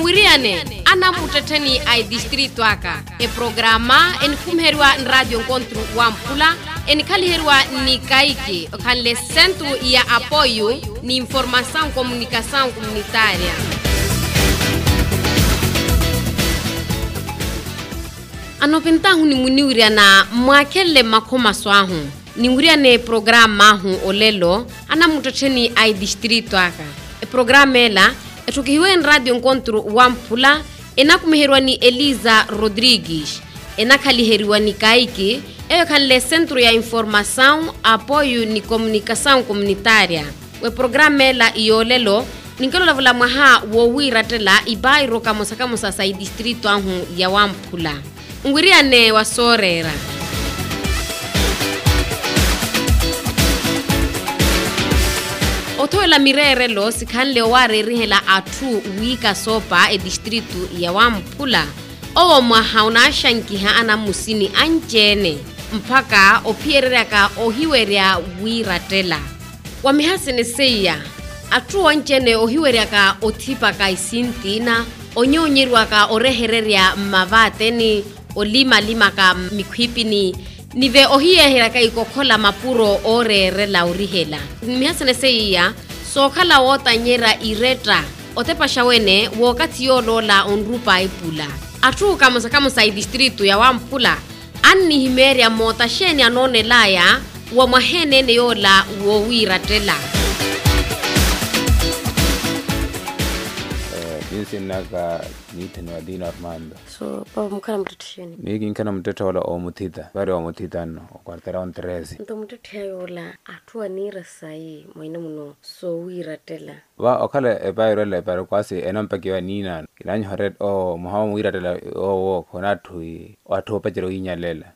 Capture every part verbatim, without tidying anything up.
Ningwiriane ana muteteni ai distrito aka e programa en kumherwa n radio encontro Wampula en kaliherwa ni kaiki kan le centro ya apoio ni informação comunicação comunitária. Ano pintahu ni muniwiriana mwakele makoma swahu ningwiriane programa hu olelo ana muteteni ai distrito aka e programa ela etukihiwe en radio encontro Wampula ena kumherwa ni Eliza Rodrigues ena kaliherwa ni kaiki eyo kan le centro ya informação apoio ni comunicação comunitária we programa la iolelo ninkelo lavula mwaha wo wiratela ibairo kamosa kamosa sai distrito anhu ya Wampula ngwiriane wasorera Otoela mirere lo sikanle ware rihela atu wika sopa e distrito ya Wampula owo mwaha unashankiha ana musini anjene mpaka opiereraka ohiweria wiratela wamihasene seya atu anjene ohiweriaka otipaka isintina onyonyirwaka orehereria mavateni olima lima ka mikwipini nive ohiyehera ikokola mapuro orere laurihela mihasene seya sokhala wota nyera ireta otepasha wene wakati yolola onrupa ipula atu kamosa kamosa distrito ya Wampula anni himeria mota sheni anone laya wa mahene ne yola wo wiratela Sinaka nitene wa dina Armando. So pa mukana mtetesheni. Niki nkana mteta wala o mutita. Bari o mutita no kwartera on treze. Nto mteta yola atua nira sai moina muno so wiratela. Wa okala e bayro le baro kwasi enompa kiwa nina. Ilanyo haret o muhawa wiratela o wo konatu watu pajero inyalela.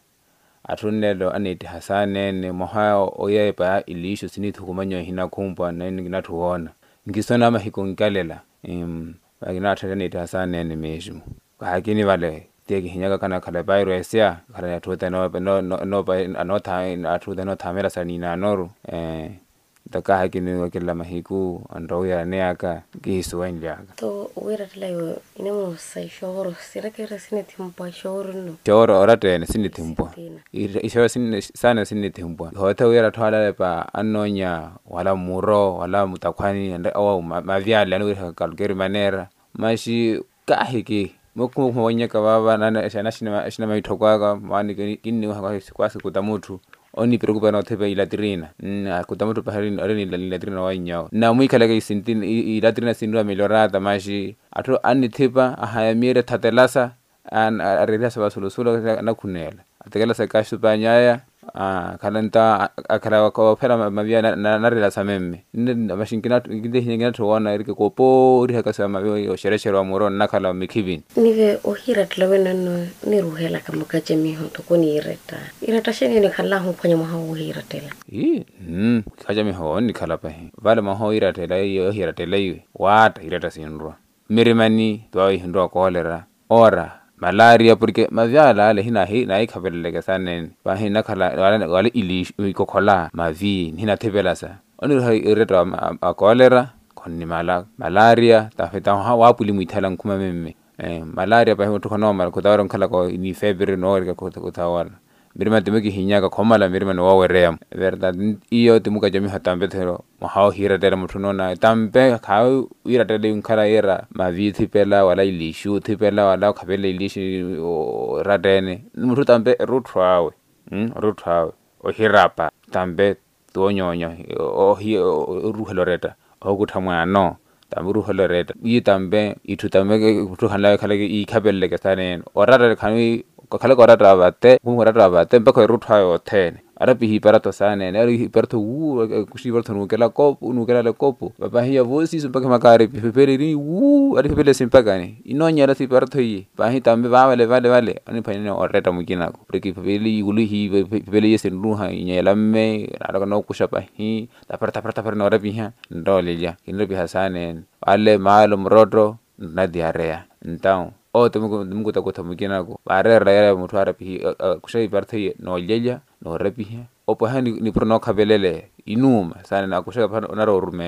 Atunelo aneti hasane ne muhawa oye pa ilisho sinitu kumanyo hina kumpwa na nginatu wona. Ngisona mahiko nkalela. Um, Bagina tani tasane ni meshu. Hakini vale teki hinyaga kana kala bayro esia kala yatuta no no no ba anota atuta no tamera sanina noru eh taka hakini wakila mahiku andoya neaka giswenjaga to wiratela yo inemo sai shoro sirakera sinetimpa shoro no shoro orate sinetimpa ishoro sin sana sinetimpa hota wira twala pa anonya wala muro wala mutakwani anda awa mavyala anu kalgeri manera mashi kahiki mokumo mwanyaka baba nana shana shina shina maitokwaga mani kinni kwasi kutamutu oni preocupa no tepe ilatrina na kutamutu paharini areni ilatrina wanyao na mwikala ke sintin ilatrina sinwa melorata mashi ato ani tepa ahaya mire tatelasa an arela sa solusulo na kunela ategela sa kashu panyaya ah kalanta akala ko phela mabia na na rela sa memme nne mashinkina ngide hingina twana irike kopo ri haka sa mabio shereshero amuro nakala mikibin nive ohira tlawena no niruhela kama kajemi honto koni ireta ireta sheni ni khala hu phanya maha ohira tela eh mm kajemi ho ni khala pa he vale maha ohira tela yo ohira tela yi wata ireta sinro mirimani to hindwa kolera ora malaria porque mavyala le hina hi na ikhabeleke sanen ba hina khala wala ili ikokhola mavi hina thebelasa oni ha ireta a cholera konni mala malaria ta feta ha wa puli muithala nkuma memme eh malaria ba ho thona mal ko tawron khala ko ni febre no ga ko ko tawala mirima temeki hinyaka khomala mirima no wawerem verdad iyo temuka jami hatambe thero mahao hira dera muthuno tambe khau ira tele unkhala era mavithi pela wala ilishu thipela wala khabele ilishi radene muthu tambe ruthwawe hm ruthwawe o hirapa tambe tonyonya o hi ruheloreta o kuthamwa no tambe ruheloreta yi tambe ithu tambe kuthu khala khala i khabelle ke tane orara khani khala kora trabate kumora trabate mpaka ruthwayo thene arapi hiparato sana ne ari hiparato u kushi barto nukela kop nukela le kopo baba hiya vosi mpaka makari peperi u ari pepele simpaka ne inonya ra hiparato yi bahi tambe vale vale vale ani phane oreta mukina ko preki pepeli igulu hi pepeli yesen ruha inyela me ara no kushapa hi taparta parta parno arapi ha ndole ya kinle bi hasane ale malo mroto na diarea então o tumuko tumuko takota mukina ko bare raya muthu arapi kushai barthi no leja no rapi o pohani ni prono khabelele inuma sana na kushaka phana onaro rumela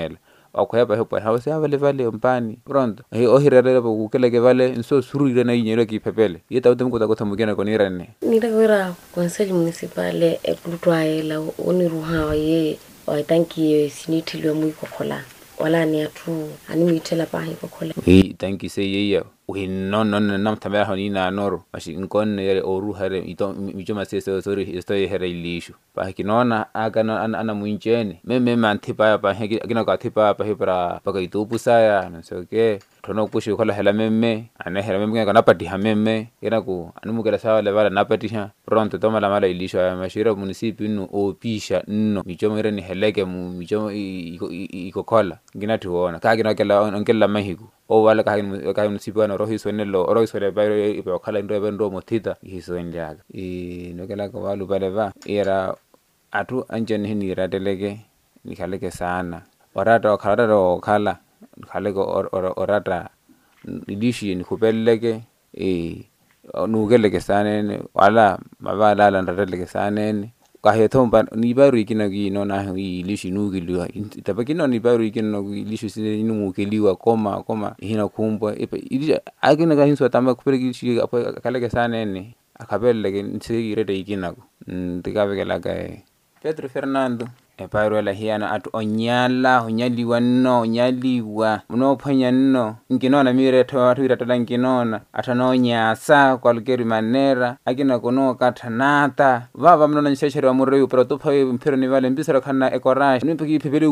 akhwaya pa hepa ha se vale vale mpani pronto he o hirele bo kele ke vale nso surire na inyelo ki phepele ye ta utem ko ta ko thamukena ko ni rene ni ra wera conseil municipal e plutwaela o ni ruha ye o tanki sinithilwe mu ikokhola wala ni atu ani mitela pa ikokhola e tanki se ye we no no nam tamela honi na noro mashi nkon yere oru hare ito michoma sese sorry estoy here ilishu pa kinona aga ana ana muinchene meme mantipa pa kina ka tipa pa hepra pa ka itupu saya no so ke thono pushi khola hela meme ana hela meme ka napati ha meme kena ku anumukela sawa le bala napati ha pronto toma la mala ilishu ya mashira municipio no opisha no michoma ire ni heleke mu michoma iko kola ngina tuona ka kina kala onkela mahiku o wala ka ka municipio no rohiso nelo rohiso le bayro ibe khala ndo bendo motita hiso ndiaga e no kala ko walu baleva era atu anjeni hini rateleke nikhaleke sana orata khala ro khala khale ko orata idishi ni khupelleke e nukeleke sanene wala mabala la rateleke sanene ka hethomba ni bayro ikina gi no na ilishi nugiliwa itabakino ni bayro ikina no ilishi sine numukeliwa koma koma hina kumbwa ipe agina ga hinso tamba kupeleki kaleke sanene akabelleke ntse irete ikina ko ndikabekela ka Pedro Fernando e bayro la hiana atu onyala onyaliwa no onyaliwa no phanya no nginona mire tho atu iratala nginona atano nyasa kwalkeri manera akina kono kathanata baba mnona nsheshero wa mureu pero to phaye mphero ni vale mbisara khana ekorash ni piki phebele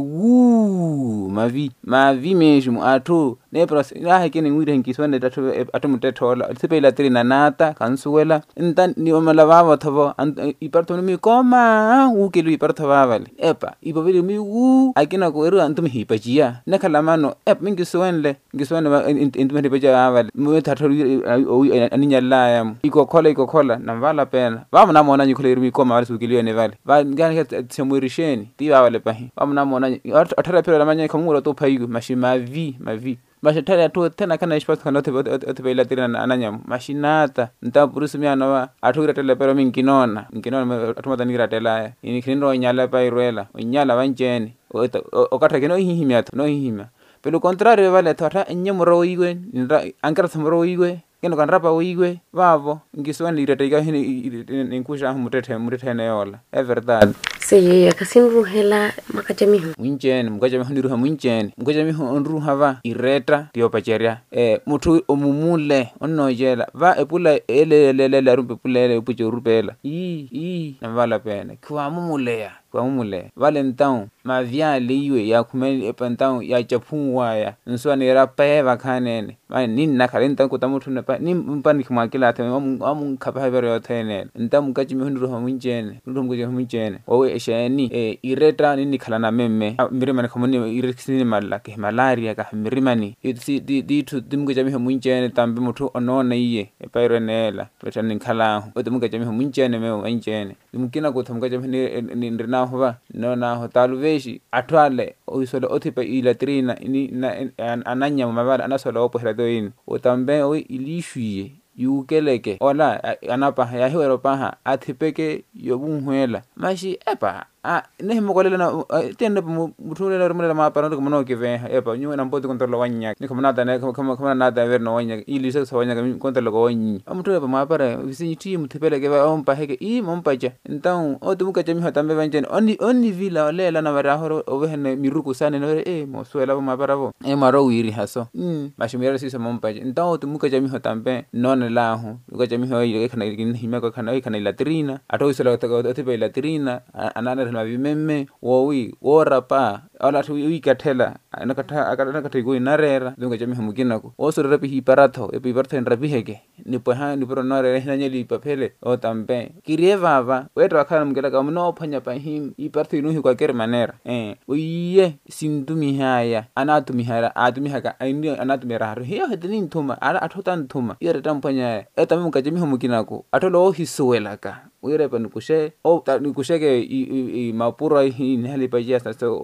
wu mavi mavi meshu atu ne pros la hakene ngwire nkiswane tatu atu mutethola sipela tiri nanata kansuwela nta ni omala baba thobo iparto mi koma ukelu iparto baba epa ibobele mi wu akina ko eru antum hipajia nakhala mano ep mingiswenle ngiswane intumene beja baba mu thatho aninyala yam iko khola iko khola navala pena baba namona nyikhola eru mi koma wale sukiliyo ne vale ba ngani tsemurisheni ti baba le pahi baba namona athara phela manya khamura to phayiku mashima vi mavi mashatara to tena kana ispas kana te te bela tirana ananyam mashinata nta purusumiana wa athura tele pero minkinona minkinona athumata niratela ini khinro nyala pa irwela nyala banjeni o katha kino hihimya no hihimya pelo contrario vale thata nyamro igwe ankara samro igwe kino kanrapa igwe babo ngiswani iratega hini inkusha mutethe mutethe neyola e verdade seye akasinruhela makajamiho munjene mukajamiho ndiruha munjene mukajamiho onruha va ireta tiopacheria eh muthu omumule onojela va epula elelele rumpe pulele upuche rupela i i navala pena kwa mumuleya kwa mumule vale ntao mavia liwe ya khumeli epantao ya chaphunwa ya nswane rape vakhanene va nini nakhalenta ko tamuthu na pa ni mpani khmakela the amun khapa bere yothene ntamu kajimiho ndiruha munjene ndumukajamiho munjene owe esheni e ireta nini khalana memme mirimani khomoni irekisini malla ke malaria ka mirimani itsi di di thu dimukajamiho munjene tambe muthu onona iye epairenela petani khala odimukajamiho munjene me wanjene dimukina ko thamukajamiho ni ndina hoba nona hotaluveshi athwale oisole othipa ilatrina ni ananya mabala anasola opohera doini otambe o ilishwiye yukeleke ola anapa ya hiwero paha athipeke yobunhwela mashi epa a ne mokolela na tende muthule rumela mapara ko mono ke ve epa nyu na mpoti kontrolo wanya ni kama nada ne kama kama nada ver no wanya ili se wanya kontrolo ko wanyi amthule pa mapara visinyi ti muthipele ke ba ompa heke i mompaja ntau o tumuka jami hatambe banjeni oni oni vila lela na varahoro ovehne miruku sane no e mosuela pa mapara bo e maro wiri haso mm mashimira sisa mompaja ntau tumuka jami hatambe non lahu ko jami ho ile kana hima ko kana kana latrina ato isela otipa latrina anana na vimeme wowi worapa ala thu ikathela anakatha akanakatha go inarera dunga jami hamukina ko osore rapi hiparatho epi barthen rapi heke ni poha ni pro nare hinanyeli paphele o tambe kirieva va wetwa khana mukela ka mno phanya pa him iparthi no hi kwa kere manera eh oye sindumi haya anatumi hara atumi haka ani anatumi raru hiyo hedini nthuma ala athota nthuma ireta mphanya etami mukajami hamukina ko atholo hisuwela ka uire pa nikushe o ta nikusheke i mapura hi nihali pa jia sa o khala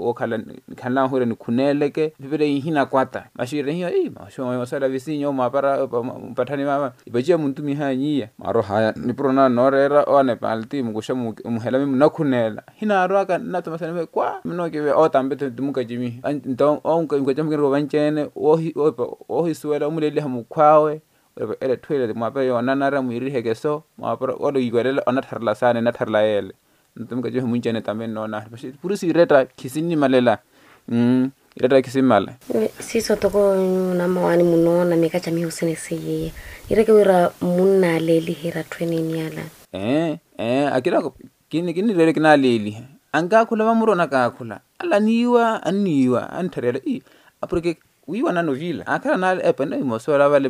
kanla hore ni kuneleke vivele hina kwata mashire hiyo eh masho masala visinyo mapara patani mama ibaje muntu mihanyia maro haya ni prona norera one palti mugusha muhela mi nakunela hina araka nato masana kwa mnoke we otambe tumuka jimi ndo onka ngajamke ro banchene ohi ohi suwela umulele hamukwawe ele twele mapara yona nara muirihe so mapara odo igwele onatharla sana natharla ele ntumka jo munchene tambe nona purusi reta kisini malela mm reta kisimala siso toko na mawani munona mekacha mi usene seye ireke wira munna leli hira training yala eh eh akira kini kini lele kina leli anga kula bamurona ka kula ala niwa aniwa antharela i aprike wiwa na novila akara na ependa imosola vale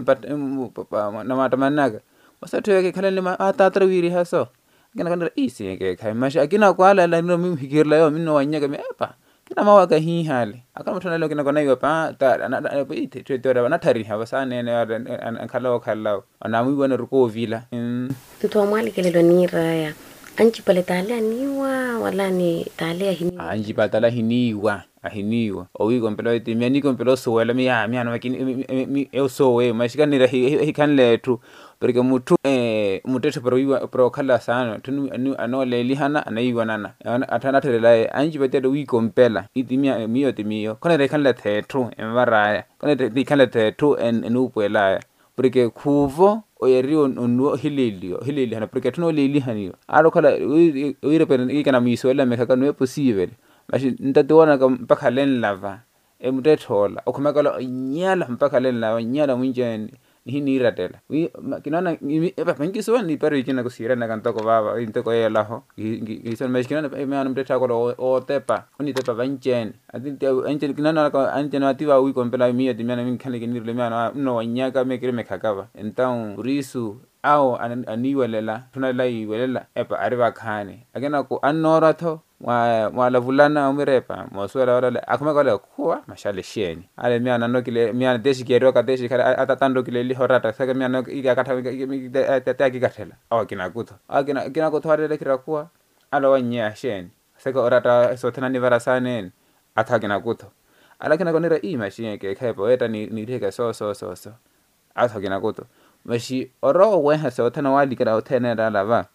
na matamanaka wasatweke khalele ma atatra wiri haso kina kandira isi ke khai mashi akina kwala la no mihikirla yo minno wanyaka me epa kina mawaka hi hale akama thona lo kina kona iwa pa ta na ite twetora na thari ha basane ne an khalaw khalaw ana mu bona ruko vila nto amali kelelo ni raya anchi pale tale aniwa wala ni tale hiniwa anchi patala hiniwa ahiniwa owi kompelo timia ni kompelo soela mi ya mi ana makini eu sowe mashikanira hi kan letu porque mutu eh muteto pro iwa pro khala sana tunu ano leli hana anaiwa nana atana thelelae anji betedo wi kompela itimia miyo timio kone re kan le thetu embaraya kone re kan le thetu en enupwela porque kuvo oyeri onu hilelio hileli hana porque tuno leli haniyo alo khala uire pen ikana misoela mekaka no possible mashi ntatuona ka mpaka len lava emutethola okhumekala nyala mpaka len lava nyala munjeni hini ratela wi kinana eba penkiso ni pare kina ko sira na kanto ko baba inteko yela ho gison mashi kinana me anu mtetha ko o tepa uni tepa banchen adinte anchen kinana ko anchen ativa wi kompela mi adimana min khale kinirle me ana no wanyaka me kire mekhakaba entau risu au aniwelela tunala iwelela epa ariba khane agena ko anoratho wa wala vulana umirepa moswela wala akhumekala kuwa mashale sheni ale miana nokile miana deshi kero ka deshi khala atatando kile li horata saka miana ikakatha tataki kathela awakina kutho akina kina kutho arele kira kuwa alo wanya sheni saka orata sothana ni varasane athakina kutho alakina konera i machine ke khepo eta ni ni theka so so so so athakina kutho mashi oro weha sothana wali kira othena lava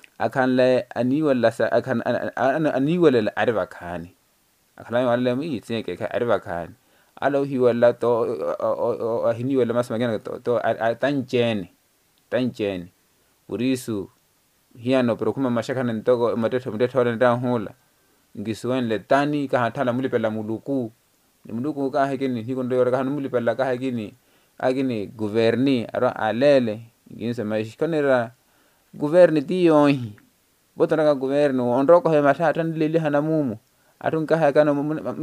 akanle aniwala sa akan aniwala ariba khani akhala wala mi tseke ka ariba khani alo hiwala to ahiniwala masmagena to to tanjene tanjene urisu hiano pero kuma mashaka ntoko mateto mateto nda hula ngiswen le tani ka hathala mulipela muluku ni muluku ka hekeni hikondo yora ka mulipela ka hekeni agini governi aro alele nginse mashikonera governi tiyonhi botona ka governi ondroko he mathatha ndileli hana mumu atunka ha kana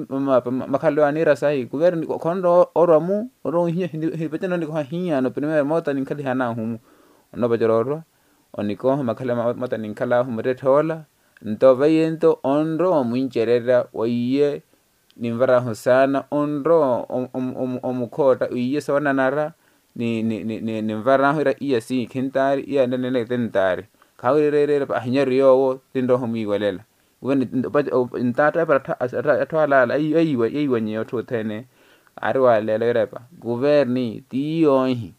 makhalo anira sai governi kondo oramu oro hinya hibetena ndiko hinya no primera mota ninkali hana humu no bajororo oniko makhala mata ninkala humrethola nto bayento onro muincherera oye nimvara hosana onro omukhota uye sona nara ni ni ni nimvara hira iya si khintari iya nene tentari khawirere pa hinyariyo tindo humiwelela when intata para atwala ayiwe ayiwe nyo thothene arwa lele repa governi tiyohi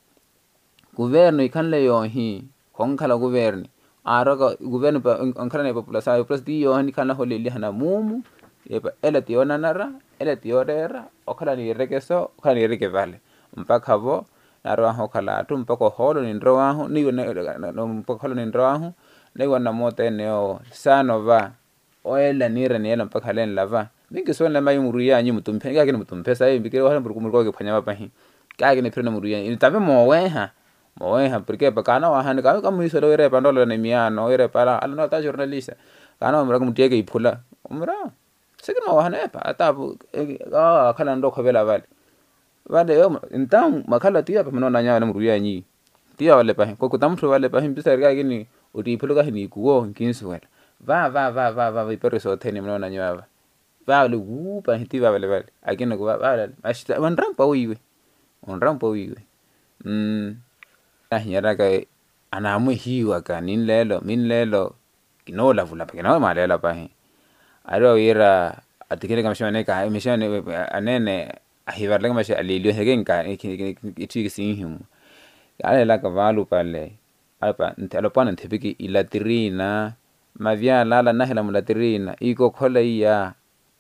governi ikhanle yohi khonkhala governi aroga governi onkhala ne population plus tiyohi khanla holeli hana mumu eba ele tiona nara ele tiorera okhala ni rekeso okhala ni rekevale mpaka bo narwa hokhala tu mpaka holo ni ndrowaho ni no mpaka holo ni ndrowaho le wana mote neo sanova oela nira ni ela mpaka len lava mingi sona mai muruya nyi mutumpe ngake ni mutumpe sai mbike wala mburuku murko ke phanya bapahi kage ni phirena muruya ni tabe moweha moweha porque bakana wa han ka ka muiso lo re pandolo ne miano ere para alno ta journalista kana murako mutieke iphula umra sekino wa hane pa atabu ah khala ndo khobela vale vale yo intang makhala tia pa mona nya na muruya nyi tia wale pa ko kutamthu wale pa himpisa kage ni uti phuluka hini kuwo nkinsuwela va va va va va ipereso theni mona nyava va le upa hitiva vale vale akina ku va vale ashita wanrampa uiwe wanrampa uiwe mm ahinyara ka anamu hiwa ka ninlelo minlelo kinola vula pa kinola malela pa hi aro ira atikele kama shone ka mishane anene ahivar kama shi alilio hegen ka itiki sinhum ale la kavalu pale apa ntalopana ntebiki ilatrina mavya lala nahela mulatrina iko khola iya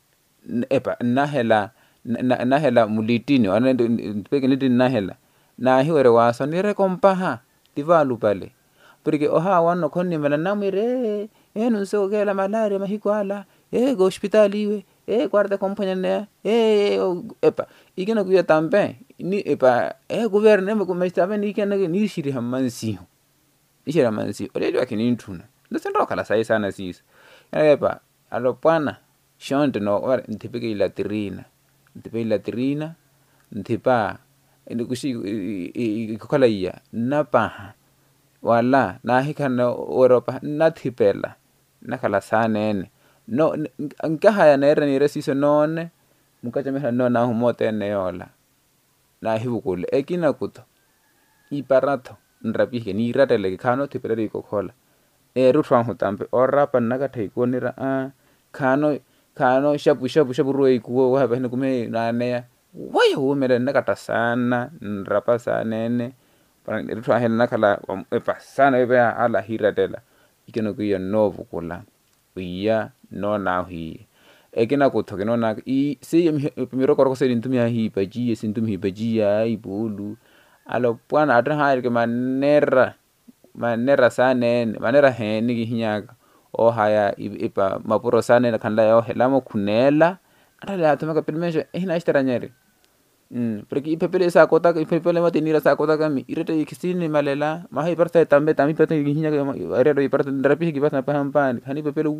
epa nahela nahela mulitini ane ntebiki niti nahela na hiwere waso nire kompaha tivalu pale porque oha wano konni mala namire enu so gela malaria mahikwala e go hospitali we e guarda compañía e epa ikena kuya tambe ni epa e guverne me kuma estaba ni ikena ni shiri hamansi ni shiri hamansi ole lo akini ntuna ndo sendo kala sai sana sis epa alo pana shonte no ora ntipeke ila trina ntipeke ila trina ntipa ndo kushi ikokala iya napa wala na hikana Europa na thipela na kala sanene no nkaha ya nere ni resiso none mukacha mehla no na humote ne yola na hibukule ekina kuto iparato nrapike ni ratele kano thipela iko khola e rutwa hutampe orapa naga thaikonira a kano kano shapu shapu shapu ruwe kuwo wa bahne kume na ne wayo umere nakata sana nrapa sanene rutwa hela nakala epa sana ebe ala hiratela ikeno kuya novu kula uya no na hi ekena kuthoke no na i si miro korko se ntumia hi baji sintumi baji ai bulu alo pwana atra ha ke manera manera sanen manera he ni hinyaka o haya ipa mapuro sanen kanla yo helamo kunela atala atomaka pelmejo ehina istaranyere mm porque ipepele sa kota ipepele mate nira sa kota kami irete ikisini malela mahi parta tambe tami pete hinyaka arero iparta drapi ki bata pampan hani pepele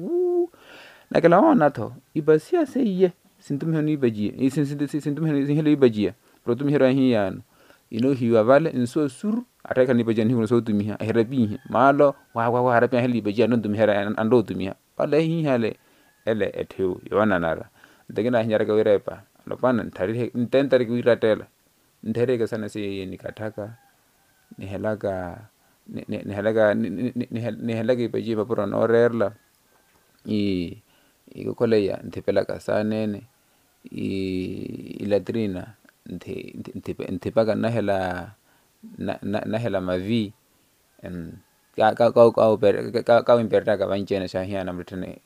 na kala ona to ibasia seye sintum honi baji e sin sin sintum honi sin heli baji pro tum hero hiyan ino hiwa vale inso sur ataka ni baji ni so tumi ha herabi malo wa wa wa herabi heli baji no tum hera ando tumi ha wala hi hale ele ethu yona nara degena hinyara ka werepa lopana ntari ntentari kuiratela ntere ka sana se nikataka ni helaga ni helaga ni helaga baji vaporo no rerla i ikokoleya ntipela kasanene i ilatrina nti ntipaka nahela nahela mavi en ka ka ka ka ka imperta ka banjena shahia na mtene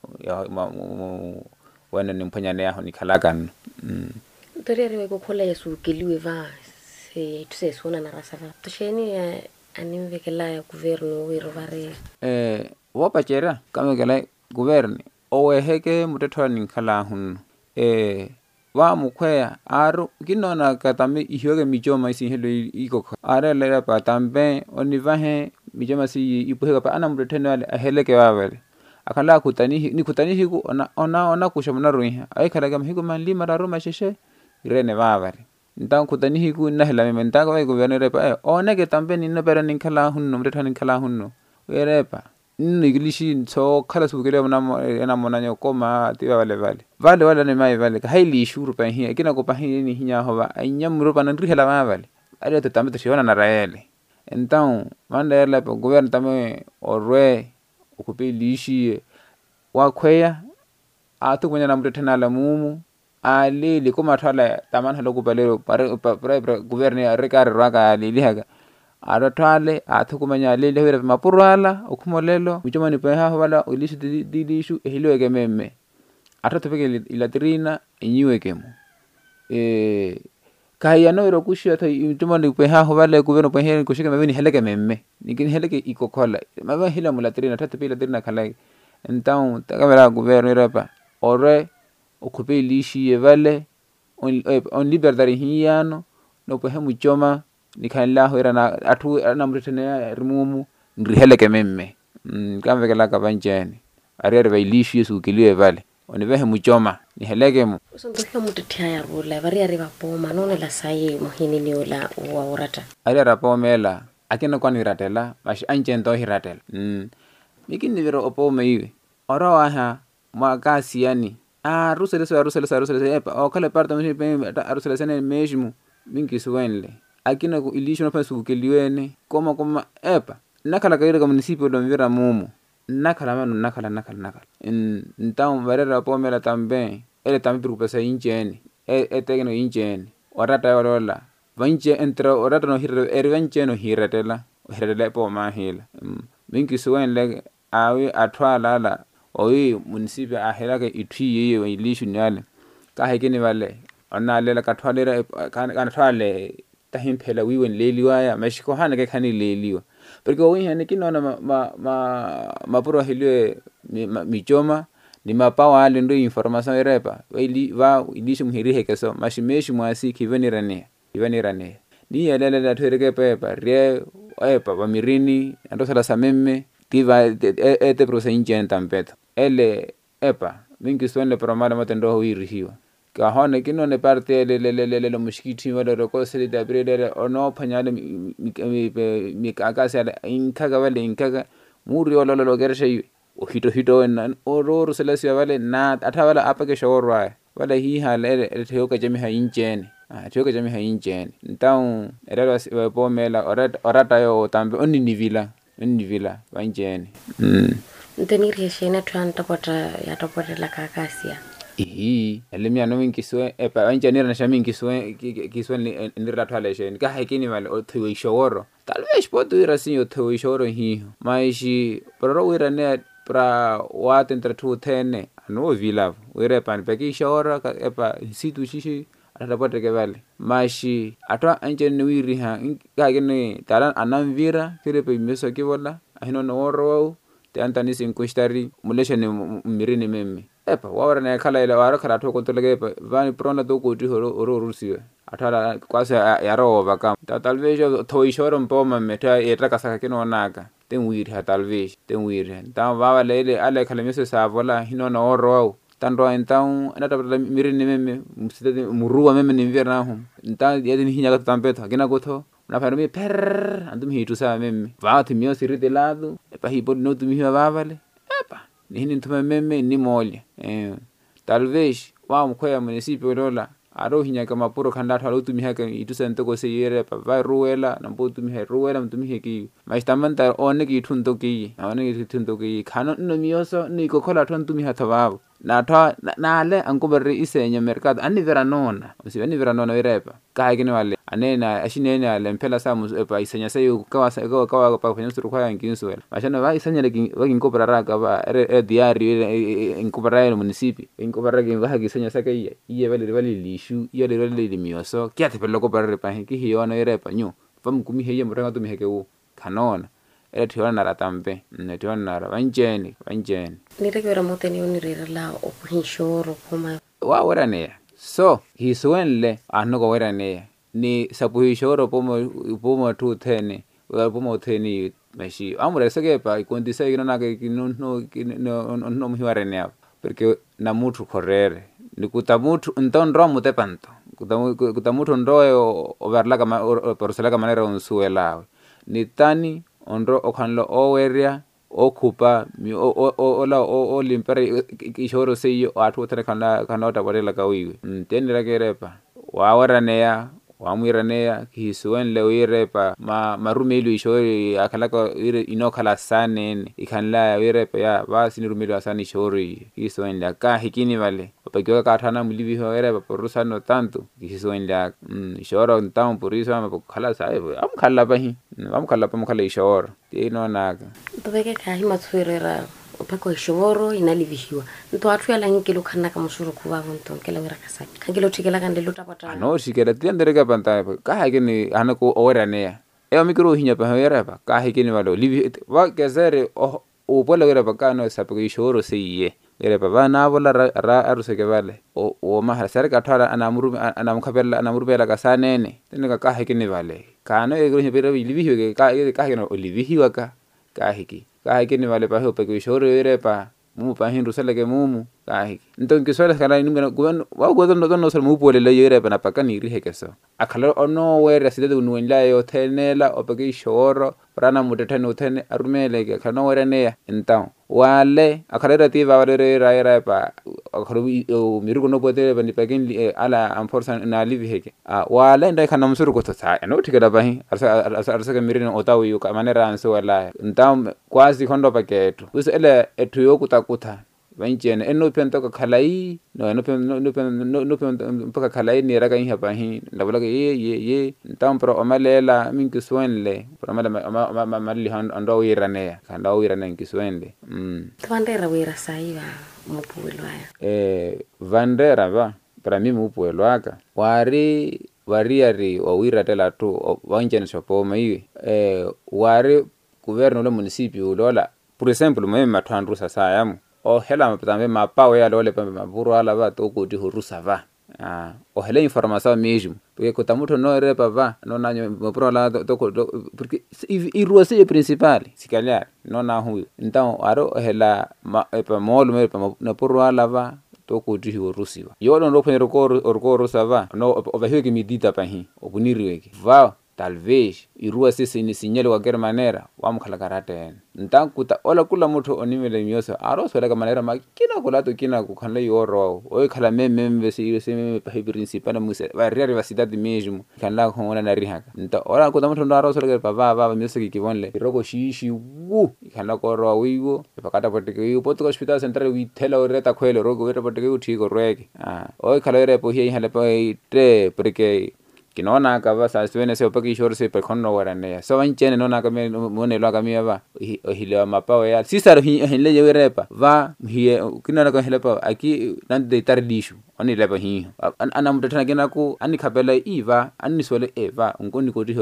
wana nimpanya ne aho nikalakan toriere we kokola yesu keliwe va se tse sona na rasava tusheni animvekela ya governo we rovare eh wapachera kama kala governo owe heke mutetwa ninkhala hun eh wa mukhya aru kinona katame ihyoge mijoma isi helo iko are lera patambe onivahe mijoma si ipuheka pa ana mutetene wale aheleke wawele akala kutani ni kutani hiku ona ona ona kushamuna ruiha ai khalaga mhiku manli mararo masheshe irene wawale ntan kutani hiku nahela mementa ka guvernor pa ona ke tambe ninno pera ninkhala hun mutetwa ninkhala hun werepa ni English so khala subukele mna ena mona nyo koma tiba vale vale vale wala ne mai vale haili shuru pa hi kina ko pa hi ni hinya hoba anya muro pa nri hela ma vale ale to tambe to shiona na raele então manda ela po governo tame orwe okupe lishi wa khweya atu kunya na mtetena la mumu ale le ko mathala tamana lo kupalero pare pare governo ya rekare raka le lihaga aratwale athukumanya lele hwere mapurwala ukhumolelo mujomani peha wala ulishi dilishu ehilweke meme atathupeke ilatrina enyiwekemo eh kaya no ro kushia tho mujomani peha wala kubeno pehe kushike mabeni heleke meme nikini heleke ikokhola maba hila mulatrina thathupe ilatrina khala então takamera governo rapa ore okhupe lishi evale on on libertari hiyano no pehe mujoma nikhala hwera na athu na mretene rimumu ngriheleke memme kamvekela ka banjene arere bailishi yesu kiliwe vale onivehe muchoma ni heleke mu usontoka mutithya ya rola bari ari bapoma none la saye mohini ni ola wa urata ari rapomela akena kwani hiratela mashi anjento hiratela mm mikini vero opome iwe ora waha mwakasi yani ah rusele so rusele so rusele epa okale parta mshi pe rusele sene meshimu mingi suwenle akina ku ilisho na su keliwene koma koma epa nakala kaira ka municipio lo mvira mumu nakala manu nakala nakala nakala então barera pomela tambe ele tambi kupesa injeni e etekeno injeni orata yolola vanche entra orata no hira eri vanche no hiratela hiratela po mahila minki suwenle awi atwala la oyi munisipi ahela ke itwi yeyo ilishu nyale ka hekeni vale ona lela ka twalera kana twale tahimphela wiwen leliwa ya mashiko hana ke khani leliwa porque oyi hane kinona ma ma mapuro hilwe michoma ni mapawa ale ndo information erepa ili va ilishu mhiri hekeso mashimeshi mwasi kivenirane kivenirane ni yelele la thereke pepa re epa ba mirini ando sala samemme tiva ete prosa injen tampeto ele epa mingi swele promala matendo huirihiwa ka hone kinone parte le le le le mushkiti wala roko sele da brede ono phanyale mi kaka sala inkaga wale inkaga muri wala lo gershe o hito hito en oror sele sia wale na atawala apake shorwa wala hi hale etheo ka jemi ha injen ah theo ka jemi ha injen ntau erelo pomela orata orata yo tambe onni nivila onni vila wanjeni mm nteniri shena twanta pota ya topota la kakasia ihi elimia no minkiswe epa wanjeni na shami nkiswe kiswe ni ratwale sheni ka hakini wale othiwe shoro talvez potu ira sinyo thiwe shoro hi maishi pro wira ne pra wat entre tu tene no vila wira pan peki shoro epa situ shishi atapata ke vale mashi atwa anjeni wiri ha ka gene taran anamvira kirepe meso kibola ahino no oro te antani sin kustari mulesha ni mirini meme epa wawara na kala ile wara kala to kontolege vani prona to ko ti horo oro rusiwe atala kwasa yaro baka talvez to ishoro mpoma meta eta kasaka kino naka ten wiri ha talvez ten wiri ta wawa lele ale kala meso savola hino no oro tanto então nata mirini meme msitete muruwa meme ni mvera hum nta yedini hinya ka tampeto kina gotho na farmi per andum hitu sa meme vaati mio sirite lado e pa hipo no tu miwa vavale epa ni ni ntuma meme ni molya eh talvez wa mkhoya municipio dola aro hinya kama puro khanda thalo tu miha ka itu sento ko se yere pa va ruela na mpo tu miha ruela mtu mihe ki maistamanta one ki thunto ki one ki thunto ki khano no mioso ni ko khola thon tu miha thawa na tha na le ankuberri isenya mercado ani vera nona usi ani vera nona irepa ka gine wale anena ashinene ale mpela samu pa isenya sayo kawa sayo kawa pa kwenye suru kwa nginsuela mashana va isenya le wakinkopera raka ba e diario inkopera le municipi inkopera ke va isenya sakai iye vale vale lishu iye le vale le mioso kya te pelo kopera pa ki hiyo na irepa nyu vam kumi heye mrenga tu miheke u kanona e thiona na ratampe ne thiona na vanjeni vanjeni nirekera moteni onirera la opuhishoro kuma wa wera ne so hiswenle ano ko wera ne ni sapuhishoro pomo pomo tu thene wa pomo theni meshi amure sege pa ikondisa igina ke no no no no mhiware ne porque na mutu correre ni kutamutu ndondro mute panto kutamutu kutamutu ndo overla kama porosela kama manera unsuela ni tani ondro okhanlo oweria okupa mi o o la o limpere ishoro seyo athu tere khana khana ta bodela ka wiwe tenira kerepa wa waraneya wa mwiraneya kiswen le wirepa ma marumelu ishori akhala ko ire inokhala sanene ikhanla wirepa ya basi ni rumelu asani ishori kiswen la ka hikini vale opekyo ka thana mulivi hoere porusano tanto kiswen la ishoro ntam purisa ma khala sae am khalla bahi am khalla pa mkhala ishoro tino naga tobeke ka hima tswerera opako ishoro inalivihiwa nto athu yala ngikelo khana ka musuru kuva vonto kela wira kasaki kangelo thikela kande lutapata no shikela tiendere ka panta ka hageni hanako ora ne e mikro hinya pa hoera pa ka hageni valo livi wa gezere o pola wira pa kana sapo ishoro seiye ere pa bana bola ra aruse ke vale o o mahara sare ka thara anamuru anamkhapela anamuru bela ka sanene teneka ka hageni vale kana e gronya pera livi ke ka ka hageni livi hiwa ka ka hiki ka hageni vale pa ho pa ishoro ere pa mu pa hin rusele ke mumu ka hiki nton ke sola kana ninga gwen wa godon no no sel mu pole le yere pa na pa ka ni ri hekeso akhala ono were aside nu wenla yo thenela opeke ishoro prana mutethene uthene arumele ke khano were ne entaw wale akhala ti va wale ra ra pa akhru miru no pote bani pakin ala amforsan na livi heke a wale ndai khana msuru ko tsa no tikela bahi arsa arsa ke mirin otawi yo ka manera anso wala entaw kwasi khondo paketu usele ethu yo kutakutha va ntjene eno penta ka khalai no eno no no no mpaka khalai ni ra ka hi pa hi la bola ke ye ye ye ntam pro omalela min ke swenle pro mala ma ma li han ando ira ne ka ndo ira ne ke swenle mm Vandera wira saiva mupuelo aya eh vandera va para mimi mupuelo aka wari wariari o wira tela tu wanjene sopo mai eh wari governo lo municipio lola por ejemplo me mathandru sa sayamu o hela matambe mapawe ya lole pambe maburu ala ba to kuti horusa va ah o hela informação mesmo porque kota mutho no repa va no nanyo maburu ala to porque i ruase principal se calhar no na hu então aro hela pa molo me pa na puru ala va to kuti horusiwa yolo no phenero ko ko rusa va no o va heke medita pa hi o buniriweke va talvez irua sisi ni sinyele wa gera manera wa mkhala karate ntankuta ola kula mutho onimele myoso aro swela ka manera makina kula to kina ku khanle yoro o khala meme mbe se se me pa principal muse va riari va cidade mesmo khanla khona na rihaka nta ola kuta mutho ndo aro swela ka va va myoso ki kivonle iroko shishi wu khanla ko ro wiwo pa kata potike wi poto hospital central wi thela o reta khwele rogo weta potike u thiko rweke ah o khala re po hi hale pa te porque kinona ka va sa suene se opaki shor se perkhonno warane so vanchene nona ka me mone lo ka mi va hile mapa ya sisar hile je repa va hi kinona ka hile pa aki nan de tar dishu ani leba hi ana mutana kena ku ani khapela iva ani sole eva ngoni ko ti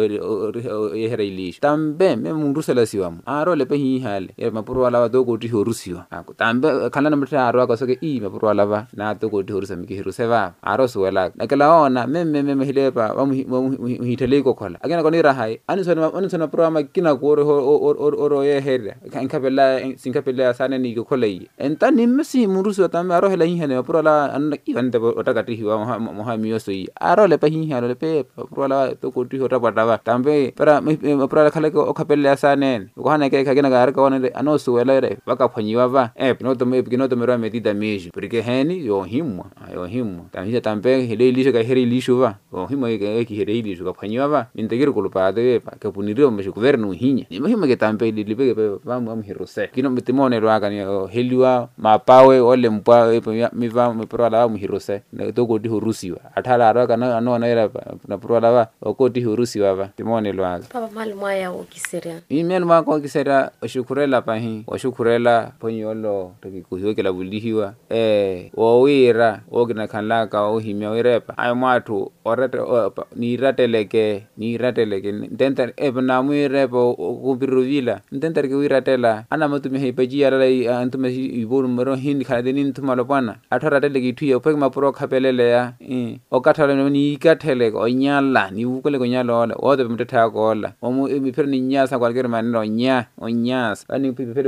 ye hera ilish tambe me murusela siwam aro lepe hi hale e mapuru wala do ko ti horusiwa ako tambe khala na mutana aro ka soke i mapuru wala va na to ko ti horusa mi ki hiruseva aro suela nakala ona me me me hile pa muhitele ko khola agena koni rahai ani sona ani sona programa kina ko ro oro ye hera kan khapela sinkapela sana ni ko kholai enta nimsi murusu tambe aro hela hi hale mapuru wala an ante otakati hiwa moha mioso yi aro le pahi halo le pe prola to koti hota patava tambe para prola khale ko khapelle asane ko hana ke khagena gar ko ne ano suela re baka phonyiwa va e no to me no to me ra medida meji porque heni yo himwa yo himwa tambe tambe hele lisho ka heri lisho va o himwa ke ki heri lisho ka phonyiwa va mintegir ko pa de pa ke puniro me governo hinya ni himwa ke tambe li libe pe va mo hirose kino mitimone ro aka ni heliwa mapawe ole mpa mi va me prola mo rose ne to koti horusiwa athala aro kana ano na era na prola va okoti horusiwa va timone lwa papa mali mwaya ukisera email ma ko kisera oshukurela pahi oshukurela ponyolo tiki kuhiwekela bulihiwa eh o wira o kina khanla ka o himya wirepa ay mwathu orete ni rateleke ni rateleke ndenta ebna mwirepa ku biruvila ndenta ke wiratela ana matumi hepaji ala antume iburu mero hindi khadeni ntumalo pana athara teleke thuye mapuro khapelele ya eh o kathale ni ikathele ko nyala ni ukole ko nyala ola o de mtetha ko ola o mi fer ni nyasa kwalker man no nya o nyas ani fer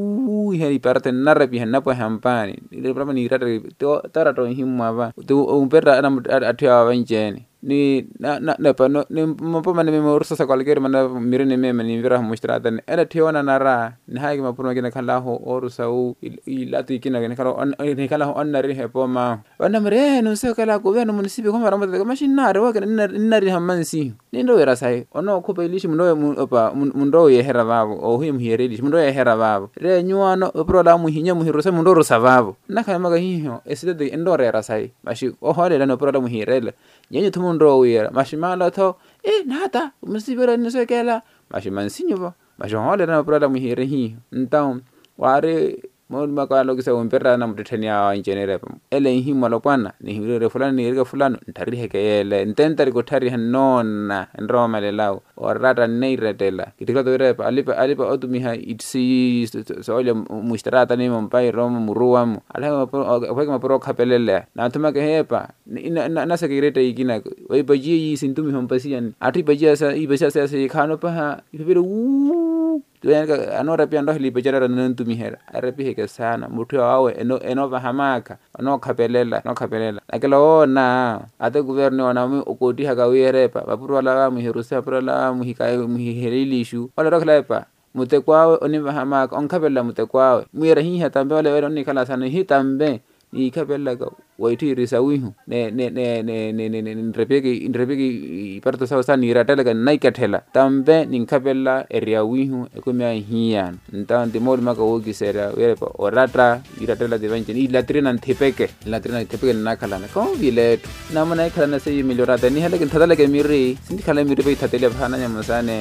u heri parte narapi hanna po hampani ile problema ni rata to tarato himma ba to un perra athya vanjene ni na na pa no ni mapoma ni memorsa sa kwalker man mirene meme ni vira mustrata ni era thiona nara ni haiki mapuro kina khala ho orusa u ilati kina kina khala ni khala ho onnari hepoma wana mre no se kala ko beno municipio ko mara mata mashinare wa kana nari hamansi ni ndo era sai ono ko pelishi mundo opa mundo ye hera babo o him hierelishi mundo ye hera babo re nyuano pro la mu hinya mu hirose mundo ro savabo nakha maga hiho eside de ndo era sai mashi o hore la no pro la mu hirele nyenye tumundo wira mashimala tho e nata musibera ni se kala mashi mansinyo ba mashi hole la pro la mu hirehi então ware mo makalo kisa umperra na mtethenia injenere ele himalo kwana ni hire fulani ni rika fulani ntari hekele ntentari ko thari hanona ndroma le lawo orata nei retela kitikla to repa alipa alipa otumi ha itsi so ole mustrata ni mpai rom muruam ala pheke mapro khapelele na thuma ke hepa na sekirete ikina oi baji sintumi hompasian ati baji asa i baji asa se khano pa ha ibere u tuenga anora piando hili bejara nantumi hera arapi heke sana muthu awe eno eno vahamaka no khapelela no khapelela akela ona ate governo ona mu okoti haka wirepa bapuru ala mu hirusa prala mu hikai mu herilishu ola raklepa mutekwawe oni vahamaka onkhabela mutekwawe muira hi hatambe ole oni kala sana hi tambe ikapella ka waiti risawihu ne ne ne ne ne ne nrepeki nrepeki parto sawa sana iratela ka naikathela tambe ninkapella eriawihu ekumya hiyan ntante mol maka wogi sera wepa oratra iratela de vanche ni latrina nthepeke latrina nthepeke nakhala na ko vile namana khala na se milorata ni hala ke thadala ke miri sindi khala miri pe thatele phana nya masane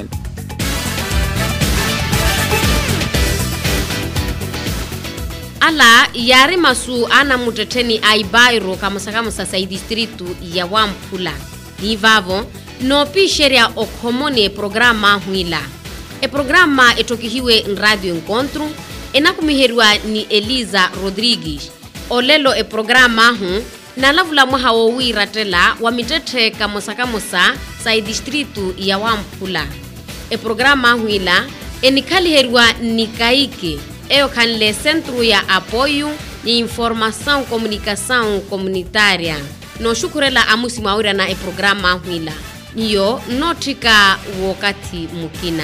ala yari masu ana muteteni aibairo kama sakama sasa distritu ya Wamphula hivavo no pisheria okomoni e programa huila e programa etokihiwe Radio Encontro enakumiherwa ni Eliza Rodrigues olelo e programa hu na lavula mwahawo wiratela wa mitete kama sakama sa distritu ya Wamphula e programa huila enikaliherwa nikaike eu kanle Centro ya Apoio e Informação Comunicação Comunitária no shukurela amusi mawira na e programa huila niyo notika wakati mukina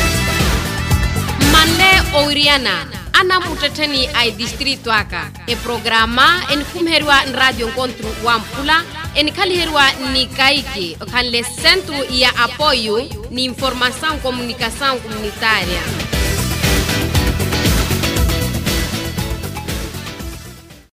mande oiriana ana muteteni ai distrito aka e programa en kumherwa Radio Encontro Wamphula en kaliherwa ni kaiki kanle Centro ya Apoio ni Informação Comunicação Comunitária